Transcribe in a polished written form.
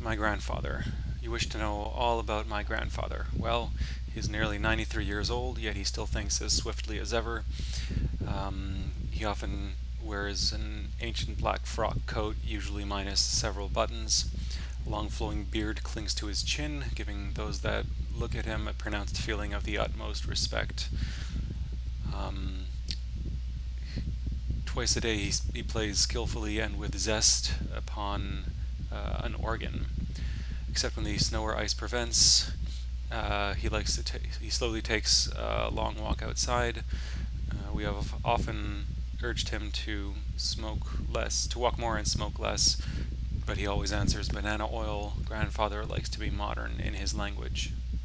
My grandfather. You wish to know all about my grandfather. Well, he's nearly 93 years old, yet he still thinks as swiftly as ever. He often wears an ancient black frock coat, usually minus several buttons. A long flowing beard clings to his chin, giving those that look at him a pronounced feeling of the utmost respect. Um, Twice a day he plays skillfully and with zest upon an organ. Except when the snow or ice prevents, he slowly takes a long walk outside. We have often urged him to walk more and smoke less, but he always answers banana oil. Grandfather likes to be modern in his language.